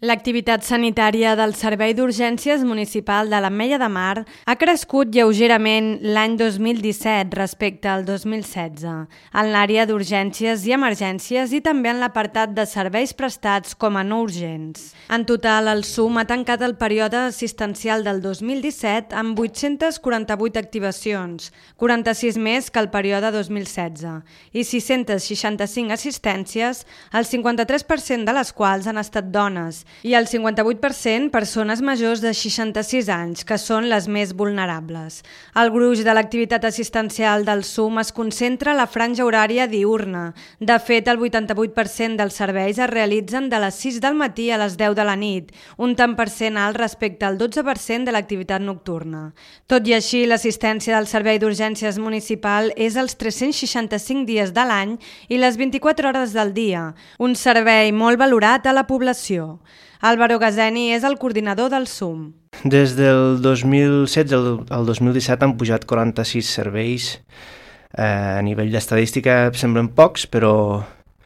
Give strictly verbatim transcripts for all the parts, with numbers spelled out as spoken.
L'activitat sanitària del Servei d'Urgències Municipal de l'Ametlla de Mar ha crescut lleugerament l'any dos mil disset respecte al dos mil setze, en l'àrea d'urgències i emergències i també en l'apartat de serveis prestats com a no urgents. En total, el S U M ha tancat el període assistencial del dos mil disset amb vuit-centes quaranta-vuit activacions, quaranta-sis més que el període dos mil setze, i sis-centes seixanta-cinc assistències, el cinquanta-tres per cent de les quals han estat dones, i el cinquanta-vuit per cent persones majors de seixanta-sis anys, que són les més vulnerables. El gruix de l'activitat assistencial del S U M es concentra a la franja horària diürna. De fet, el vuitanta-vuit per cent dels serveis es realitzen de les sis del matí a les deu de la nit, un tant per cent alt respecte al dotze per cent de l'activitat nocturna. Tot i així, l'assistència del Servei d'Urgències Municipal és els tres-cents seixanta-cinc dies de l'any i les vint-i-quatre hores del dia, un servei molt valorat a la població. Álvaro Gazeni és el coordinador del S U M. Des del dos mil setze al dos mil disset han pujat quaranta-sis serveis. Eh, a nivell d'estadística semblen pocs, però,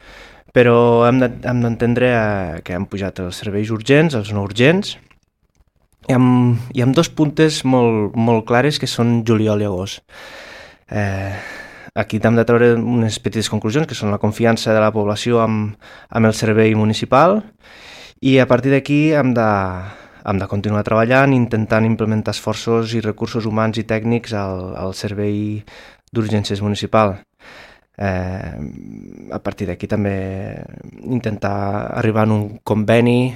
però hem d'entendre de, que han pujat els serveis urgents, els no urgents, i amb, i amb dos puntes molt, molt clares que són juliol i agost. Eh, aquí hem de treure unes petites conclusions, que són la confiança de la població amb, amb el servei municipal, i a partir d'aquí hem de, hem de continuar treballant, intentant implementar esforços i recursos humans i tècnics al, al servei d'urgències municipal. Eh, a partir d'aquí també intentar arribar a un conveni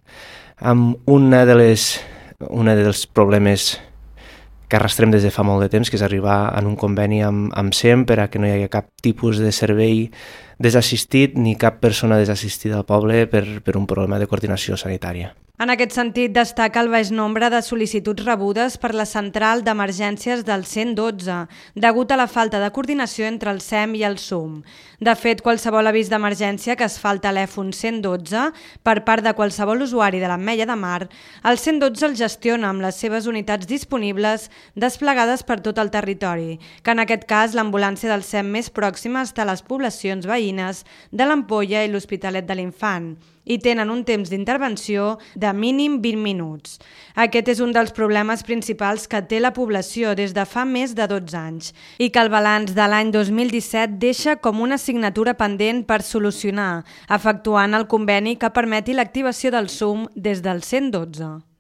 amb una de les, una dels problemes que arrastrem des de fa molt de temps, que és arribar a un conveni amb, amb S E M per a que no hi hagi cap tipus de servei desassistit ni cap persona desassistida al poble per, per un problema de coordinació sanitària. En aquest sentit, destaca el baix nombre de sol·licituds rebudes per la central d'emergències del cent dotze, degut a la falta de coordinació entre el S E M i el S U M. De fet, qualsevol avís d'emergència que es fa al telèfon cent dotze per part de qualsevol usuari de l'Ametlla de Mar, el cent dotze el gestiona amb les seves unitats disponibles desplegades per tot el territori, que en aquest cas l'ambulància del S E M més pròxima està a les poblacions veïnes de l'Ampolla i l'Hospitalet de l'Infant, i tenen un temps d'intervenció de mínim vint minuts. Aquest és un dels problemes principals que té la població des de fa més de dotze anys i que el balanç de l'any dos mil disset deixa com una assignatura pendent per solucionar, efectuant el conveni que permeti l'activació del S U M des del cent dotze.